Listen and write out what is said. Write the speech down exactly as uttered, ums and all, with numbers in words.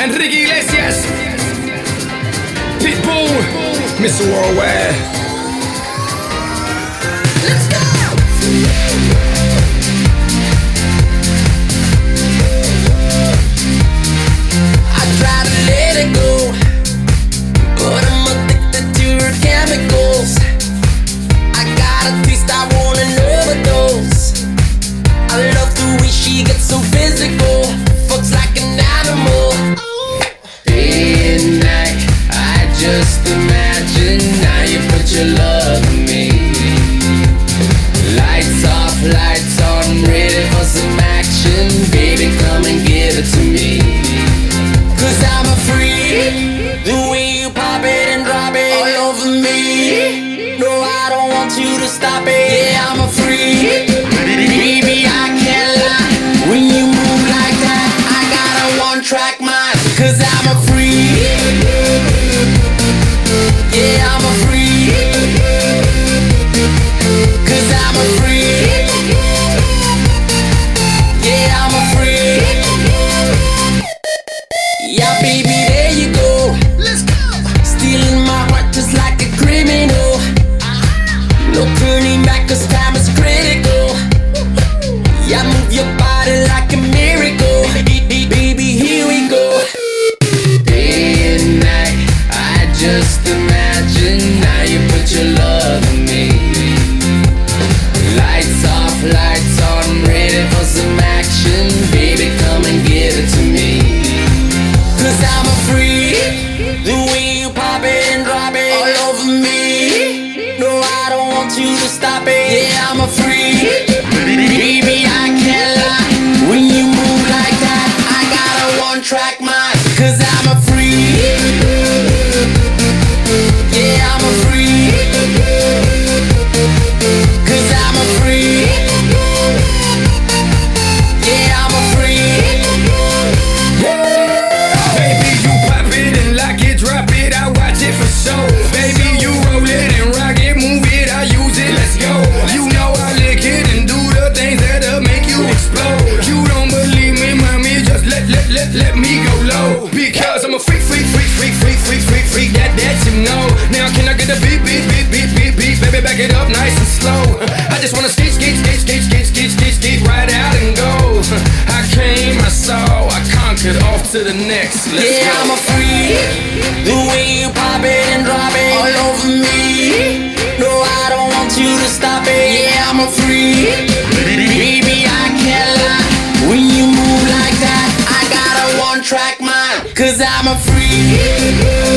Enrique Iglesias, Pitbull, mister Worldwide. Let's go! I try to let it go, but I'm addicted to her chemicals. I got a taste, I want an overdose. I love the way she gets so physical, fucks like an animal. Day and night, I just imagine now you put your love in me. Lights off, lights on, ready for some action. Baby, come and give it to me. Cause I'm a freak, the way you pop it and drop it all over me. No, I don't want you to stop it. Yeah, I'm a freak, baby, I can't lie. When you move like that, I got a one-track mind. Cause I'm a freak, yeah, I'm a freak. Cause I'm a freak, yeah, I'm a freak. Yeah, baby, there you go. Let's go. Stealing my heart just like a criminal. No turning back cause time is critical. Yeah, move your body like a miracle. Baby, here we go. Day and night, I just imagine now you put your love in me. Lights off, lights on, ready for some action. Baby, come and give it to me. Cause I'm a freak, the way you pop it and drop it all over me. No, I don't want you to stop it. Yeah, I'm a freak, baby, I can't lie. When you move like that, I got a one-track mind. Cause I'm a freak, yeah, I'm a freak. Cause I'm a freak, yeah, I'm a freak. Baby, you pop it and lock it, drop it, I watch it for show. Baby, you roll it and rock it, move it, I use it, let's go. You know I lick it and do the things that'll make you explode. You don't believe me, mommy, just let, let, let, let me go low. Because I'm a freak, freak, freak, freak, freak, freak, freak, freak, that, that you know. Now can I get a beat, beat, beat, beat, beat, beat, baby, back it up nice and slow. I just wanna skate, skate, skate, skate, skate, skate, skate, skate, right out and go. I came, I saw, I conquered, off to the next, let's yeah, go. Yeah, I'm a freak, the way you pop it and drop it all over me. No, I don't want you to stop it. Yeah, I'm a freak, baby, I can't lie. When you move like that, I got a one-track mind. Cause I'm a freak.